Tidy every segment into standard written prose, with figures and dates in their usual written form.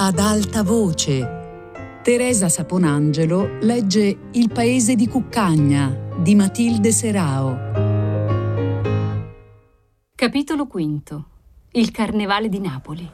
ad alta voce. Teresa Saponangelo legge Il paese di Cuccagna di Matilde Serao. Capitolo V. Il Carnevale di Napoli.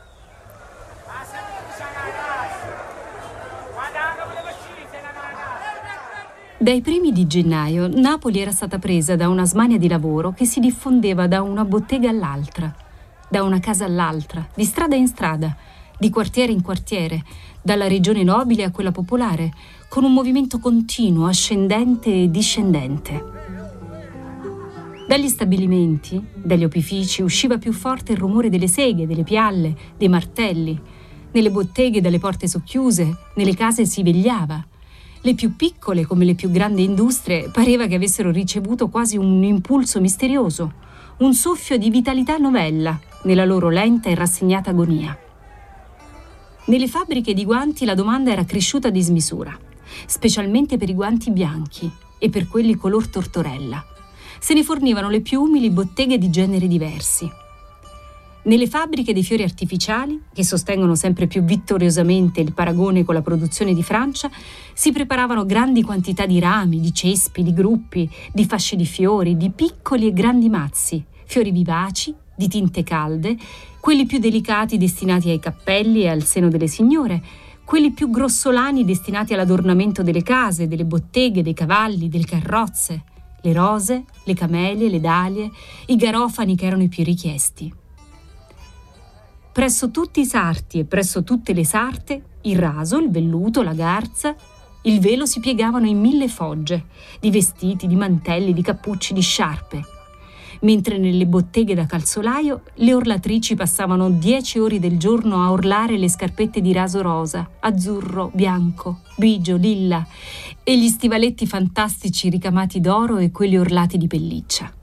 Dai primi di gennaio Napoli era stata presa da una smania di lavoro che si diffondeva da una bottega all'altra, da una casa all'altra, di strada in strada, di quartiere in quartiere, dalla regione nobile a quella popolare, con un movimento continuo, ascendente e discendente. Dagli stabilimenti, dagli opifici, usciva più forte il rumore delle seghe, delle pialle, dei martelli. Nelle botteghe dalle porte socchiuse, nelle case si vegliava. Le più piccole, come le più grandi industrie, pareva che avessero ricevuto quasi un impulso misterioso, un soffio di vitalità novella nella loro lenta e rassegnata agonia. Nelle fabbriche di guanti la domanda era cresciuta a dismisura, specialmente per i guanti bianchi e per quelli color tortorella. Se ne fornivano le più umili botteghe di generi diversi. Nelle fabbriche dei fiori artificiali, che sostengono sempre più vittoriosamente il paragone con la produzione di Francia, si preparavano grandi quantità di rami, di cespi, di gruppi, di fasce di fiori, di piccoli e grandi mazzi, fiori vivaci, di tinte calde, quelli più delicati destinati ai cappelli e al seno delle signore, quelli più grossolani destinati all'adornamento delle case, delle botteghe, dei cavalli, delle carrozze, le rose, le camelie, le dalie, i garofani che erano i più richiesti. Presso tutti i sarti e presso tutte le sarte, il raso, il velluto, la garza, il velo si piegavano in 1000 fogge, di vestiti, di mantelli, di cappucci, di sciarpe. Mentre nelle botteghe da calzolaio le orlatrici passavano 10 ore del giorno a orlare le scarpette di raso rosa, azzurro, bianco, grigio, lilla e gli stivaletti fantastici ricamati d'oro e quelli orlati di pelliccia.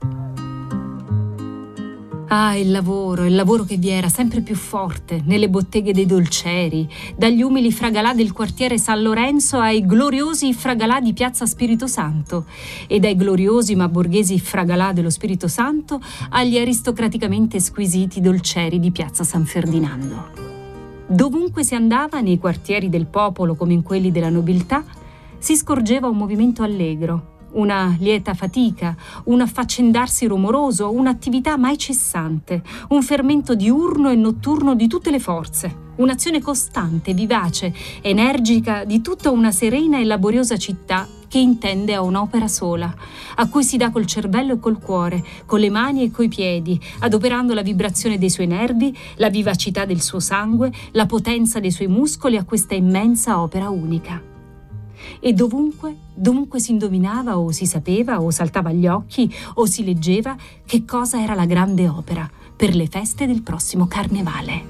Ah, il lavoro che vi era sempre più forte nelle botteghe dei dolcieri, dagli umili fragalà del quartiere San Lorenzo ai gloriosi fragalà di Piazza Spirito Santo e dai gloriosi ma borghesi fragalà dello Spirito Santo agli aristocraticamente squisiti dolcieri di Piazza San Ferdinando. Dovunque si andava, nei quartieri del popolo come in quelli della nobiltà, si scorgeva un movimento allegro, una lieta fatica, un affaccendarsi rumoroso, un'attività mai cessante, un fermento diurno e notturno di tutte le forze, un'azione costante, vivace, energica di tutta una serena e laboriosa città che intende a un'opera sola, a cui si dà col cervello e col cuore, con le mani e coi piedi, adoperando la vibrazione dei suoi nervi, la vivacità del suo sangue, la potenza dei suoi muscoli a questa immensa opera unica. E dovunque si indovinava o si sapeva o saltava agli occhi o si leggeva che cosa era la grande opera per le feste del prossimo carnevale.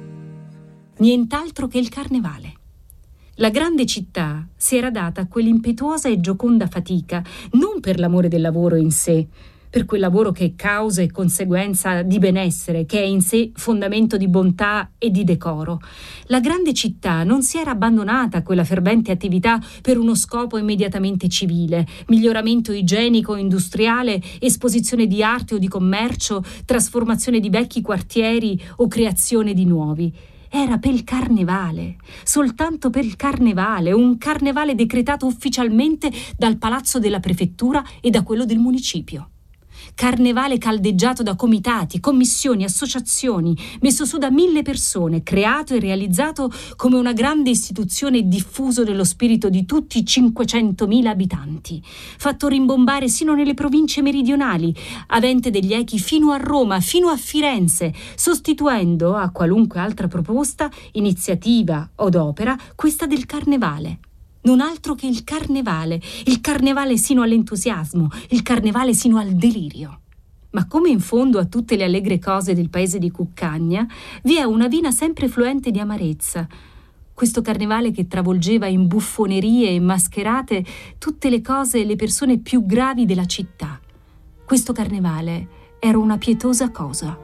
Nient'altro che il carnevale. La grande città si era data a quell'impetuosa e gioconda fatica non per l'amore del lavoro in sé, per quel lavoro che è causa e conseguenza di benessere, che è in sé fondamento di bontà e di decoro. La grande città non si era abbandonata a quella fervente attività per uno scopo immediatamente civile, miglioramento igienico, industriale, esposizione di arte o di commercio, trasformazione di vecchi quartieri o creazione di nuovi. Era per il carnevale, soltanto per il carnevale, un carnevale decretato ufficialmente dal palazzo della prefettura e da quello del municipio. Carnevale caldeggiato da comitati, commissioni, associazioni, messo su da 1000 persone, creato e realizzato come una grande istituzione diffuso nello spirito di tutti i 500.000 abitanti, fatto rimbombare sino nelle province meridionali, avente degli echi fino a Roma, fino a Firenze, sostituendo a qualunque altra proposta, iniziativa od opera, questa del carnevale. Non altro che il carnevale sino all'entusiasmo, il carnevale sino al delirio. Ma come in fondo a tutte le allegre cose del paese di Cuccagna, vi è una vena sempre fluente di amarezza. Questo carnevale che travolgeva in buffonerie e mascherate tutte le cose e le persone più gravi della città. Questo carnevale era una pietosa cosa.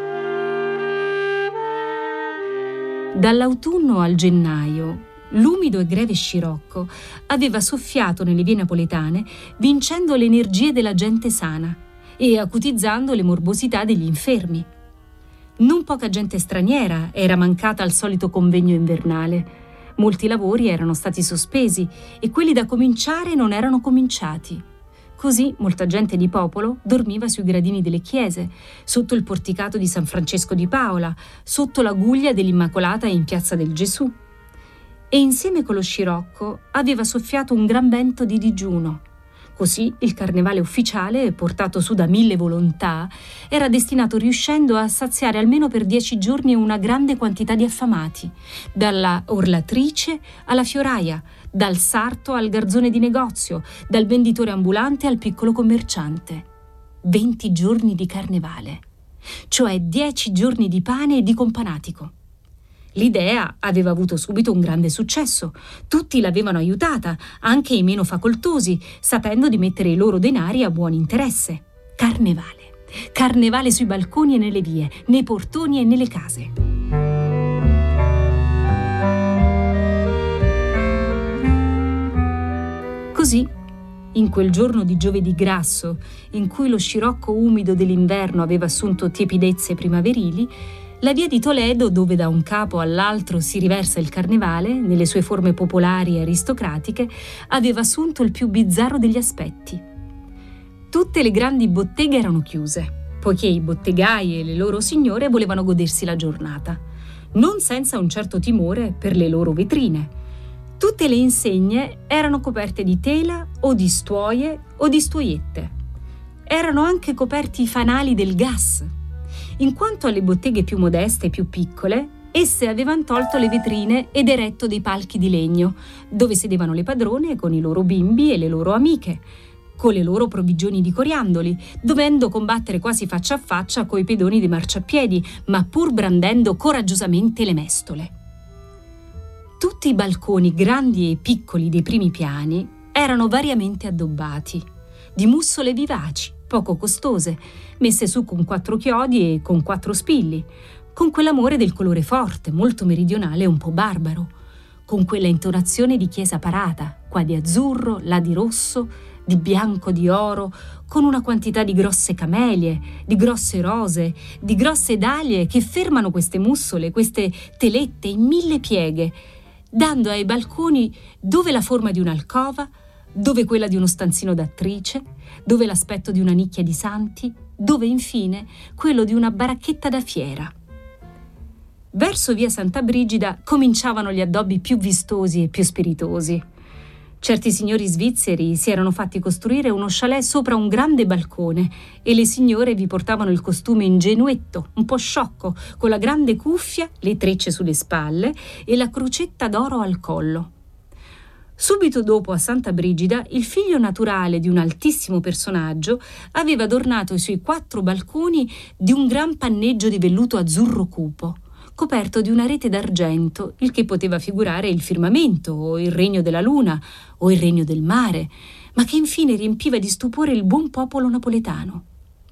Dall'autunno al gennaio, l'umido e greve scirocco aveva soffiato nelle vie napoletane, vincendo le energie della gente sana e acutizzando le morbosità degli infermi. Non poca gente straniera era mancata al solito convegno invernale. Molti lavori erano stati sospesi e quelli da cominciare non erano cominciati. Così molta gente di popolo dormiva sui gradini delle chiese, sotto il porticato di San Francesco di Paola, sotto la guglia dell'Immacolata in Piazza del Gesù. E insieme con lo scirocco aveva soffiato un gran vento di digiuno. Così il carnevale ufficiale, portato su da 1000 volontà, era destinato riuscendo a saziare almeno per 10 giorni una grande quantità di affamati, dalla orlatrice alla fioraia, dal sarto al garzone di negozio, dal venditore ambulante al piccolo commerciante. 20 giorni di carnevale, cioè 10 giorni di pane e di companatico. L'idea aveva avuto subito un grande successo. Tutti l'avevano aiutata, anche i meno facoltosi, sapendo di mettere i loro denari a buon interesse. Carnevale. Carnevale sui balconi e nelle vie, nei portoni e nelle case. Così, in quel giorno di giovedì grasso, in cui lo scirocco umido dell'inverno aveva assunto tiepidezze primaverili, la via di Toledo, dove da un capo all'altro si riversa il carnevale, nelle sue forme popolari e aristocratiche, aveva assunto il più bizzarro degli aspetti. Tutte le grandi botteghe erano chiuse, poiché i bottegai e le loro signore volevano godersi la giornata, non senza un certo timore per le loro vetrine. Tutte le insegne erano coperte di tela o di stuoie o di stuoiette. Erano anche coperti i fanali del gas. In quanto alle botteghe più modeste e più piccole, esse avevano tolto le vetrine ed eretto dei palchi di legno, dove sedevano le padrone con i loro bimbi e le loro amiche, con le loro provvigioni di coriandoli, dovendo combattere quasi faccia a faccia coi pedoni dei marciapiedi, ma pur brandendo coraggiosamente le mestole. Tutti i balconi grandi e piccoli dei primi piani erano variamente addobbati, di mussole vivaci, poco costose, messe su con 4 chiodi e con 4 spilli, con quell'amore del colore forte, molto meridionale e un po' barbaro, con quella intonazione di chiesa parata, qua di azzurro, là di rosso, di bianco, di oro, con una quantità di grosse camelie, di grosse rose, di grosse dalie che fermano queste mussole, queste telette in 1000 pieghe, dando ai balconi dove la forma di un'alcova, dove quella di uno stanzino d'attrice, dove l'aspetto di una nicchia di santi, dove infine quello di una baracchetta da fiera. Verso via Santa Brigida cominciavano gli addobbi più vistosi e più spiritosi. Certi signori svizzeri si erano fatti costruire uno chalet sopra un grande balcone e le signore vi portavano il costume ingenuetto, un po' sciocco, con la grande cuffia, le trecce sulle spalle e la crocetta d'oro al collo. Subito dopo a Santa Brigida, il figlio naturale di un altissimo personaggio aveva adornato i suoi 4 balconi di un gran panneggio di velluto azzurro cupo, coperto di una rete d'argento, il che poteva figurare il firmamento, o il regno della luna, o il regno del mare, ma che infine riempiva di stupore il buon popolo napoletano.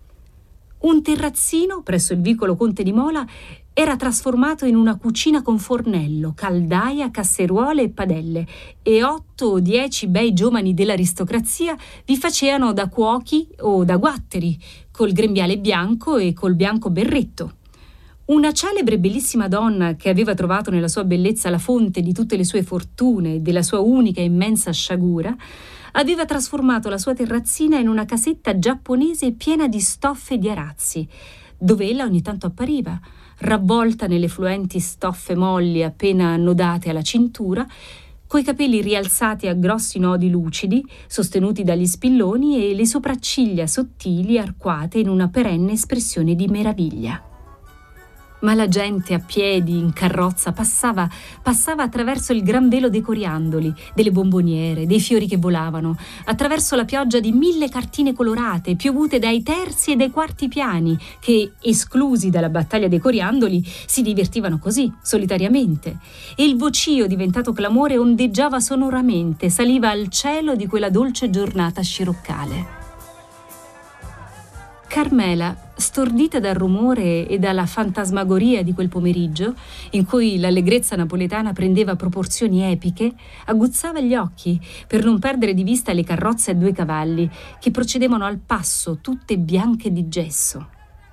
Un terrazzino presso il vicolo Conte di Mola era trasformato in una cucina con fornello, caldaia, casseruole e padelle, e 8 o 10 bei giovani dell'aristocrazia vi facevano da cuochi o da guatteri, col grembiale bianco e col bianco berretto. Una celebre e bellissima donna che aveva trovato nella sua bellezza la fonte di tutte le sue fortune e della sua unica e immensa sciagura, aveva trasformato la sua terrazzina in una casetta giapponese piena di stoffe e di arazzi, dove ella ogni tanto appariva, ravvolta nelle fluenti stoffe molli appena annodate alla cintura, coi capelli rialzati a grossi nodi lucidi, sostenuti dagli spilloni e le sopracciglia sottili arcuate in una perenne espressione di meraviglia. Ma la gente a piedi, in carrozza, passava attraverso il gran velo dei coriandoli, delle bomboniere, dei fiori che volavano, attraverso la pioggia di 1000 cartine colorate, piovute dai terzi e dai quarti piani, che, esclusi dalla battaglia dei coriandoli, si divertivano così, solitariamente, e il vocio diventato clamore ondeggiava sonoramente, saliva al cielo di quella dolce giornata sciroccale. Carmela, stordita dal rumore e dalla fantasmagoria di quel pomeriggio, in cui l'allegrezza napoletana prendeva proporzioni epiche, aguzzava gli occhi per non perdere di vista le carrozze a 2 cavalli che procedevano al passo, tutte bianche di gesso.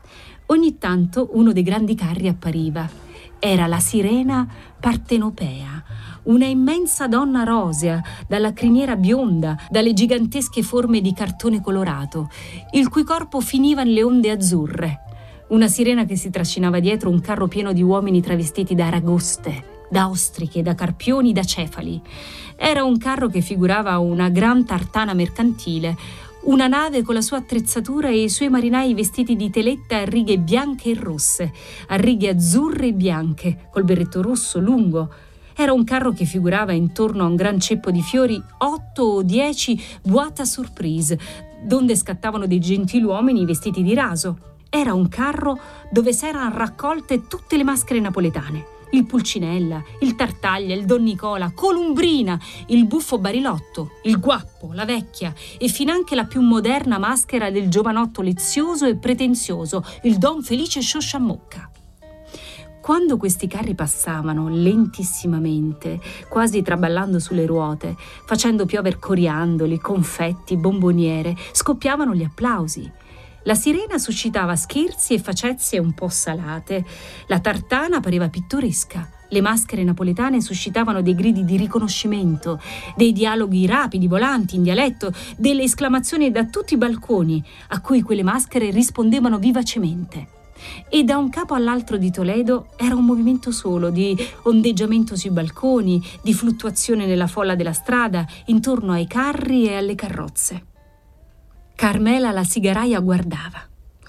Ogni tanto uno dei grandi carri appariva. Era la sirena partenopea, una immensa donna rosea, dalla criniera bionda, dalle gigantesche forme di cartone colorato, il cui corpo finiva nelle onde azzurre. Una sirena che si trascinava dietro un carro pieno di uomini travestiti da aragoste, da ostriche, da carpioni, da cefali. Era un carro che figurava una gran tartana mercantile, una nave con la sua attrezzatura e i suoi marinai vestiti di teletta a righe bianche e rosse, a righe azzurre e bianche, col berretto rosso lungo. Era un carro che figurava intorno a un gran ceppo di fiori 8 o 10 boîte à surprise, donde scattavano dei gentiluomini vestiti di raso. Era un carro dove s'erano raccolte tutte le maschere napoletane. Il Pulcinella, il Tartaglia, il Don Nicola, Columbrina, il Buffo Barilotto, il Guappo, la Vecchia e finanche la più moderna maschera del giovanotto lezioso e pretenzioso, il Don Felice Sciosciamocca. Quando questi carri passavano lentissimamente, quasi traballando sulle ruote, facendo piover coriandoli, confetti, bomboniere, scoppiavano gli applausi. La sirena suscitava scherzi e facezie un po' salate. La tartana pareva pittoresca. Le maschere napoletane suscitavano dei gridi di riconoscimento, dei dialoghi rapidi, volanti, in dialetto, delle esclamazioni da tutti i balconi, a cui quelle maschere rispondevano vivacemente. E da un capo all'altro di Toledo era un movimento solo di ondeggiamento sui balconi, di fluttuazione nella folla della strada, intorno ai carri e alle carrozze. Carmela la sigaraia guardava.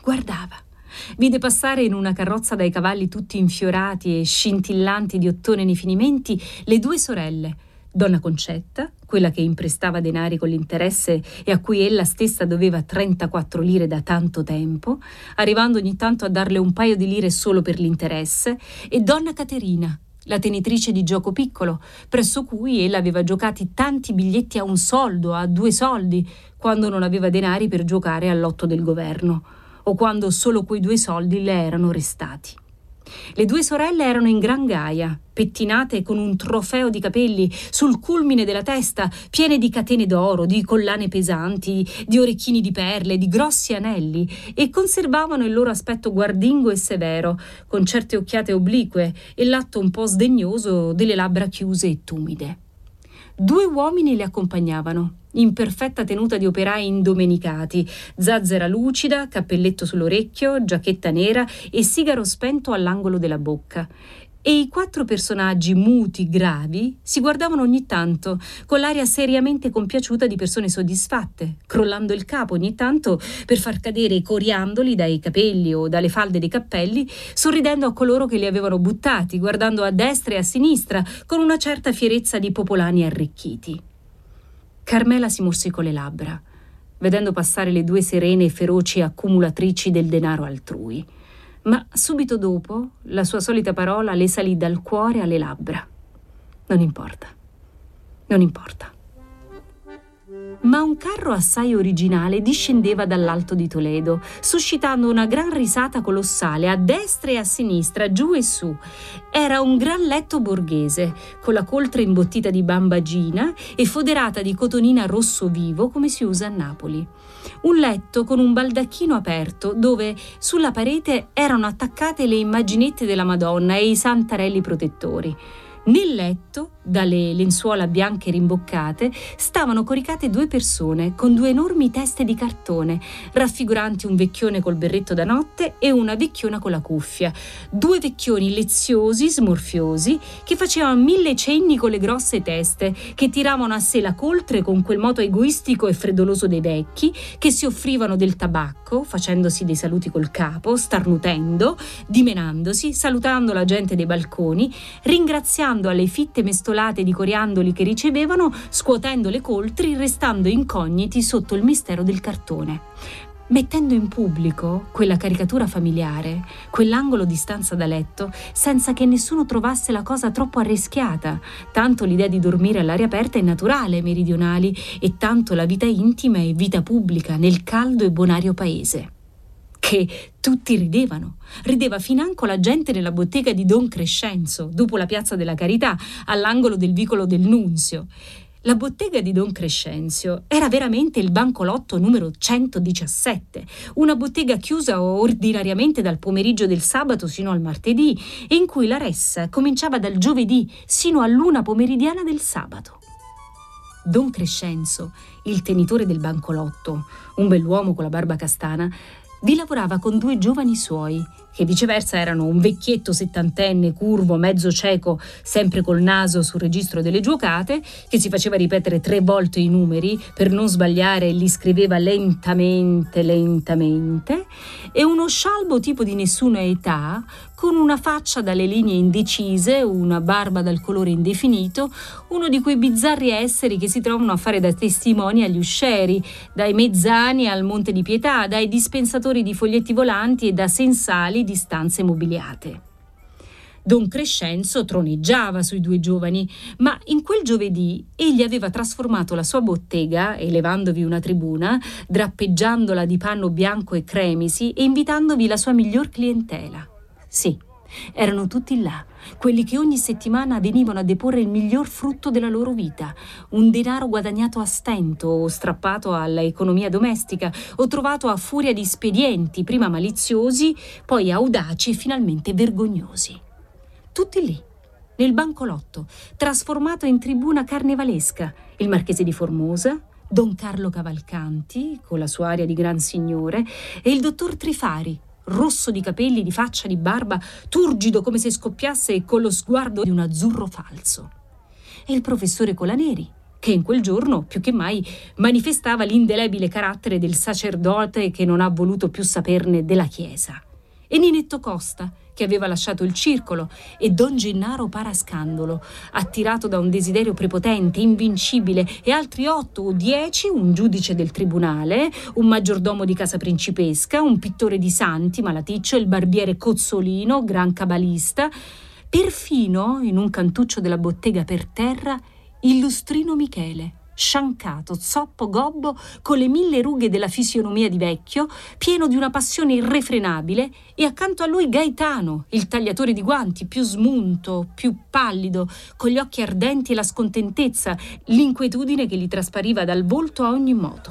Vide passare in una carrozza dai cavalli tutti infiorati e scintillanti di ottone nei finimenti le due sorelle, Donna Concetta, quella che imprestava denari con l'interesse e a cui ella stessa doveva 34 lire da tanto tempo, arrivando ogni tanto a darle un paio di lire solo per l'interesse, e Donna Caterina, la tenitrice di gioco piccolo, presso cui ella aveva giocati tanti biglietti a 1 soldo, a 2 soldi, quando non aveva denari per giocare al lotto del governo, o quando solo quei 2 soldi le erano restati. Le due sorelle erano in gran gaia, pettinate con un trofeo di capelli sul culmine della testa, piene di catene d'oro, di collane pesanti, di orecchini di perle, di grossi anelli, e conservavano il loro aspetto guardingo e severo, con certe occhiate oblique e l'atto un po' sdegnoso delle labbra chiuse e tumide. 2 uomini le accompagnavano, in perfetta tenuta di operai indomenicati, zazzera lucida, cappelletto sull'orecchio, giacchetta nera e sigaro spento all'angolo della bocca. E i 4 personaggi muti, gravi, si guardavano ogni tanto, con l'aria seriamente compiaciuta di persone soddisfatte, crollando il capo ogni tanto per far cadere i coriandoli dai capelli o dalle falde dei cappelli, sorridendo a coloro che li avevano buttati, guardando a destra e a sinistra, con una certa fierezza di popolani arricchiti. Carmela si morsicò le labbra, vedendo passare le 2 serene e feroci accumulatrici del denaro altrui. Ma subito dopo la sua solita parola le salì dal cuore alle labbra. Non importa. Ma un carro assai originale discendeva dall'Alto di Toledo, suscitando una gran risata colossale a destra e a sinistra, giù e su. Era un gran letto borghese, con la coltre imbottita di bambagina e foderata di cotonina rosso vivo, come si usa a Napoli. Un letto con un baldacchino aperto, dove sulla parete erano attaccate le immaginette della Madonna e i santarelli protettori. Nel letto, dalle lenzuola bianche rimboccate, stavano coricate 2 persone con 2 enormi teste di cartone, raffiguranti un vecchione col berretto da notte e una vecchiona con la cuffia. 2 vecchioni leziosi, smorfiosi, che facevano 1000 cenni con le grosse teste, che tiravano a sé la coltre con quel moto egoistico e freddoloso dei vecchi, che si offrivano del tabacco, facendosi dei saluti col capo, starnutendo, dimenandosi, salutando la gente dei balconi, ringraziando alle fitte mestolate di coriandoli che ricevevano, scuotendo le coltri, restando incogniti sotto il mistero del cartone. Mettendo in pubblico quella caricatura familiare, quell'angolo di stanza da letto, senza che nessuno trovasse la cosa troppo arrischiata, tanto l'idea di dormire all'aria aperta è naturale ai meridionali e tanto la vita intima è vita pubblica nel caldo e bonario paese. Che tutti rideva financo la gente nella bottega di Don Crescenzo, dopo la piazza della Carità, all'angolo del vicolo del Nunzio. La bottega di Don Crescenzio era veramente il bancolotto numero 117, una bottega chiusa ordinariamente dal pomeriggio del sabato sino al martedì, e in cui la ressa cominciava dal giovedì sino all'una pomeridiana del sabato. Don Crescenzo, il tenitore del bancolotto, un bell'uomo con la barba castana, vi lavorava con 2 giovani suoi, che viceversa erano un vecchietto settantenne, curvo, mezzo cieco, sempre col naso sul registro delle giuocate, che si faceva ripetere 3 volte i numeri per non sbagliare e li scriveva lentamente, e uno scialbo tipo di nessuna età, con una faccia dalle linee indecise, una barba dal colore indefinito, uno di quei bizzarri esseri che si trovano a fare da testimoni agli uscieri, dai mezzani al Monte di Pietà, dai dispensatori di foglietti volanti e da sensali di stanze mobiliate. Don Crescenzo troneggiava sui 2 giovani, ma in quel giovedì egli aveva trasformato la sua bottega, elevandovi una tribuna, drappeggiandola di panno bianco e cremisi e invitandovi la sua miglior clientela. Sì, erano tutti là, quelli che ogni settimana venivano a deporre il miglior frutto della loro vita, un denaro guadagnato a stento o strappato alla economia domestica o trovato a furia di spedienti, prima maliziosi, poi audaci e finalmente vergognosi. Tutti lì, nel bancolotto, trasformato in tribuna carnevalesca, il marchese di Formosa, Don Carlo Cavalcanti, con la sua aria di gran signore, e il dottor Trifari, rosso di capelli, di faccia, di barba, turgido come se scoppiasse e con lo sguardo di un azzurro falso. E il professore Colaneri, che in quel giorno, più che mai, manifestava l'indelebile carattere del sacerdote che non ha voluto più saperne della Chiesa. E Ninetto Costa, che aveva lasciato il circolo, e Don Gennaro Parascandolo, attirato da un desiderio prepotente, invincibile, e altri 8 o 10, un giudice del tribunale, un maggiordomo di casa principesca, un pittore di santi, malaticcio, il barbiere Cozzolino, gran cabalista, perfino, in un cantuccio della bottega per terra, il lustrino Michele, sciancato, zoppo, gobbo, con le 1000 rughe della fisionomia di vecchio, pieno di una passione irrefrenabile, e accanto a lui Gaetano, il tagliatore di guanti, più smunto, più pallido, con gli occhi ardenti e la scontentezza, l'inquietudine che gli traspariva dal volto a ogni modo.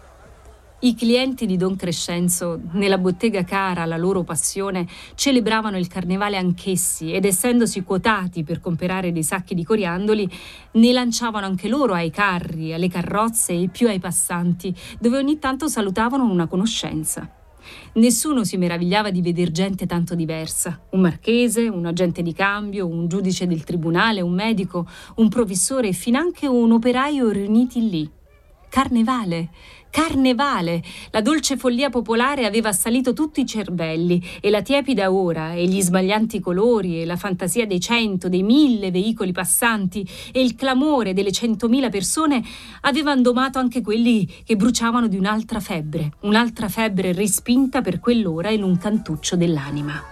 I clienti di Don Crescenzo, nella bottega cara alla loro passione, celebravano il carnevale anch'essi, ed essendosi quotati per comperare dei sacchi di coriandoli, ne lanciavano anche loro ai carri, alle carrozze e più ai passanti, dove ogni tanto salutavano una conoscenza. Nessuno si meravigliava di veder gente tanto diversa: un marchese, un agente di cambio, un giudice del tribunale, un medico, un professore e finanche un operaio riuniti lì. Carnevale! Carnevale! La dolce follia popolare aveva assalito tutti i cervelli, e la tiepida ora, e gli smaglianti colori, e la fantasia dei 100, dei 1000 veicoli passanti, e il clamore delle 100.000 persone avevano domato anche quelli che bruciavano di un'altra febbre rispinta per quell'ora in un cantuccio dell'anima.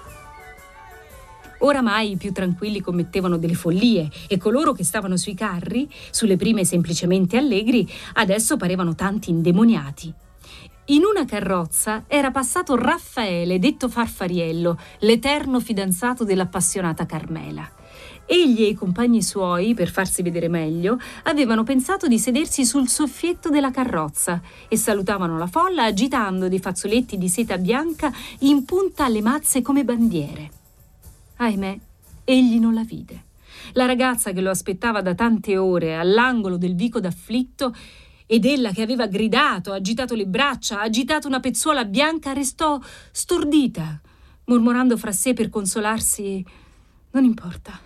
Oramai i più tranquilli commettevano delle follie, e coloro che stavano sui carri, sulle prime semplicemente allegri, adesso parevano tanti indemoniati. In una carrozza era passato Raffaele, detto Farfariello, l'eterno fidanzato dell'appassionata Carmela. Egli e i compagni suoi, per farsi vedere meglio, avevano pensato di sedersi sul soffietto della carrozza e salutavano la folla agitando dei fazzoletti di seta bianca in punta alle mazze come bandiere. Ahimè, egli non la vide. La ragazza che lo aspettava da tante ore all'angolo del vico d'afflitto, ed ella che aveva gridato, agitato le braccia, agitato una pezzuola bianca, restò stordita, mormorando fra sé per consolarsi: non importa.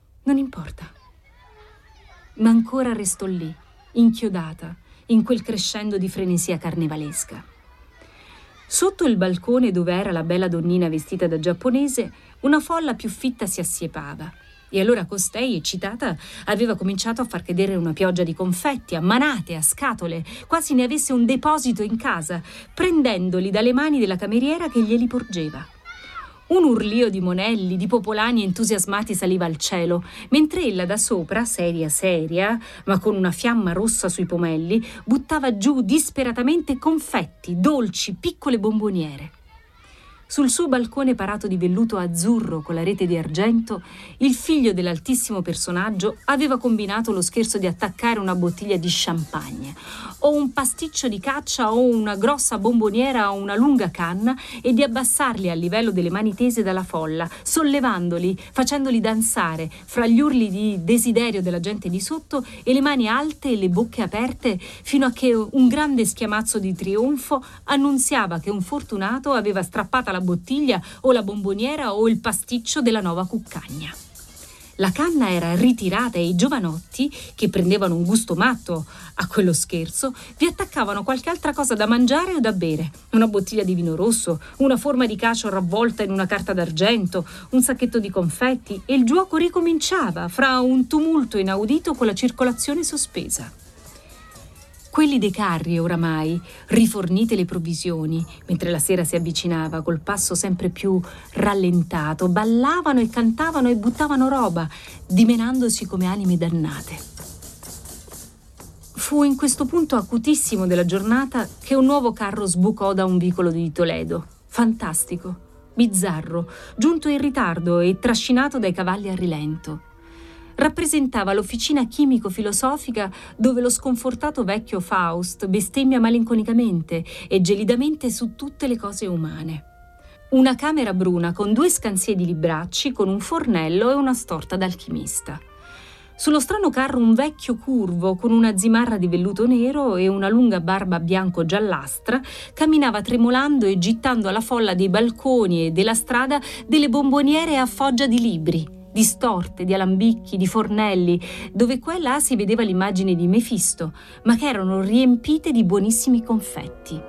Ma ancora restò lì, inchiodata, in quel crescendo di frenesia carnevalesca. Sotto il balcone dove era la bella donnina vestita da giapponese, una folla più fitta si assiepava, e allora costei, eccitata, aveva cominciato a far cadere una pioggia di confetti, a manate, a scatole, quasi ne avesse un deposito in casa, prendendoli dalle mani della cameriera che glieli porgeva. Un urlio di monelli, di popolani entusiasmati saliva al cielo, mentre ella da sopra, seria, ma con una fiamma rossa sui pomelli, buttava giù disperatamente confetti, dolci, piccole bomboniere. sul suo balcone parato di velluto azzurro con la rete di argento, il figlio dell'altissimo personaggio aveva combinato lo scherzo di attaccare una bottiglia di champagne, o un pasticcio di caccia o una grossa bomboniera a una lunga canna e di abbassarli al livello delle mani tese dalla folla, sollevandoli, facendoli danzare fra gli urli di desiderio della gente di sotto e le mani alte e le bocche aperte, fino a che un grande schiamazzo di trionfo annunziava che un fortunato aveva strappata la bottiglia o la bomboniera o il pasticcio della nuova cuccagna. La canna era ritirata e i giovanotti, che prendevano un gusto matto a quello scherzo, vi attaccavano qualche altra cosa da mangiare o da bere. Una bottiglia di vino rosso, una forma di cacio ravvolta in una carta d'argento, un sacchetto di confetti, e il gioco ricominciava fra un tumulto inaudito con la circolazione sospesa. Quelli dei carri, oramai, rifornite le provvisioni, mentre la sera si avvicinava col passo sempre più rallentato, ballavano e cantavano e buttavano roba, dimenandosi come anime dannate. Fu in questo punto acutissimo della giornata che un nuovo carro sbucò da un vicolo di Toledo, fantastico, bizzarro, giunto in ritardo e trascinato dai cavalli a rilento. Rappresentava l'officina chimico-filosofica dove lo sconfortato vecchio Faust bestemmia malinconicamente e gelidamente su tutte le cose umane. Una camera bruna con 2 scansie di libracci, con un fornello e una storta d'alchimista. Sullo strano carro un vecchio curvo con una zimarra di velluto nero e una lunga barba bianco-giallastra camminava tremolando e gittando alla folla dei balconi e della strada delle bomboniere a foggia di libri, di storte, di alambicchi, di fornelli, dove qua e là si vedeva l'immagine di Mefisto, ma che erano riempite di buonissimi confetti.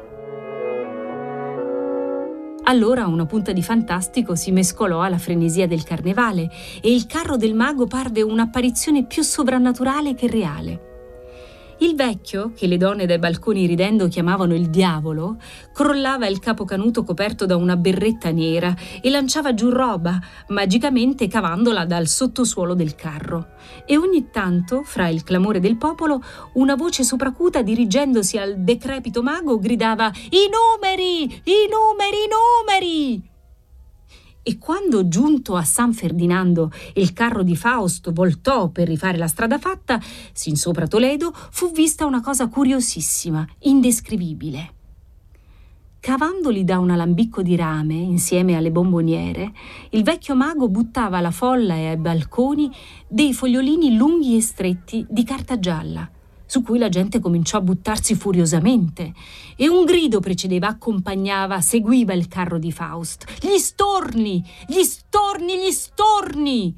Allora una punta di fantastico si mescolò alla frenesia del carnevale e il carro del mago parve un'apparizione più sovrannaturale che reale. Il vecchio, che le donne dai balconi ridendo chiamavano il diavolo, crollava il capo canuto coperto da una berretta nera e lanciava giù roba, magicamente cavandola dal sottosuolo del carro. E ogni tanto, fra il clamore del popolo, una voce sopracuta dirigendosi al decrepito mago gridava «I numeri! I numeri! I numeri!» E quando, giunto a San Ferdinando, il carro di Fausto voltò per rifare la strada fatta, sin sopra Toledo fu vista una cosa curiosissima, indescrivibile. Cavandoli da un alambicco di rame, insieme alle bomboniere, il vecchio mago buttava alla folla e ai balconi dei fogliolini lunghi e stretti di carta gialla, su cui la gente cominciò a buttarsi furiosamente, e un grido precedeva, accompagnava, seguiva il carro di Faust. «Gli storni! Gli storni! Gli storni!»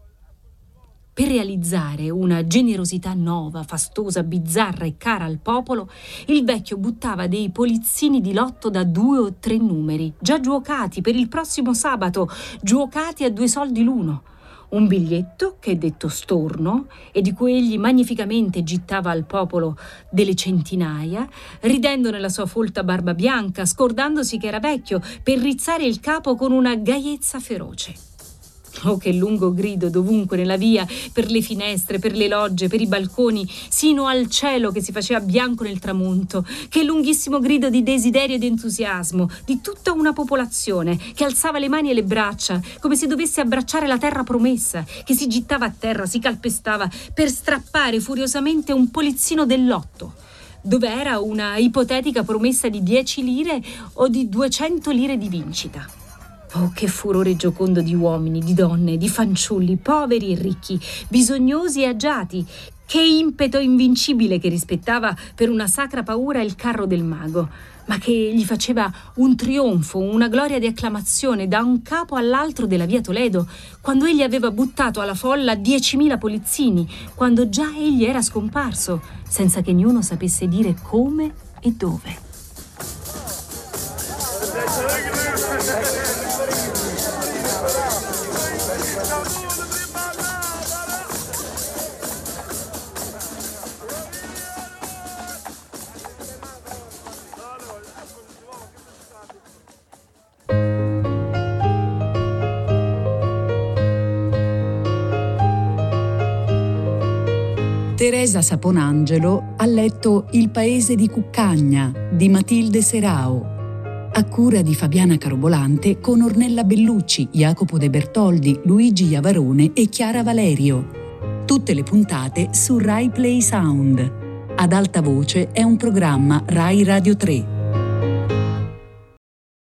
Per realizzare una generosità nuova, fastosa, bizzarra e cara al popolo, il vecchio buttava dei polizzini di lotto da 2 o 3 numeri, già giuocati per il prossimo sabato, giuocati a 2 soldi l'uno. Un biglietto, che è detto storno, e di cui egli magnificamente gittava al popolo delle centinaia, ridendo nella sua folta barba bianca, scordandosi che era vecchio, per rizzare il capo con una gaiezza feroce. Oh, che lungo grido dovunque nella via, per le finestre, per le logge, per i balconi, sino al cielo che si faceva bianco nel tramonto. Che lunghissimo grido di desiderio e di entusiasmo, di tutta una popolazione che alzava le mani e le braccia, come se dovesse abbracciare la terra promessa, che si gittava a terra, si calpestava per strappare furiosamente un polizzino del lotto, dove era una ipotetica promessa di 10 lire o di 200 lire di vincita. Oh, che furore giocondo di uomini, di donne, di fanciulli, poveri e ricchi, bisognosi e agiati, che impeto invincibile che rispettava per una sacra paura il carro del mago, ma che gli faceva un trionfo, una gloria di acclamazione da un capo all'altro della via Toledo, quando egli aveva buttato alla folla 10.000 polizzini, quando già egli era scomparso, senza che niuno sapesse dire come e dove. Teresa Saponangelo ha letto Il paese di Cuccagna di Matilde Serao. A cura di Fabiana Carobolante con Ornella Bellucci, Jacopo De Bertoldi, Luigi Iavarone e Chiara Valerio. Tutte le puntate su Rai Play Sound. Ad alta voce è un programma Rai Radio 3.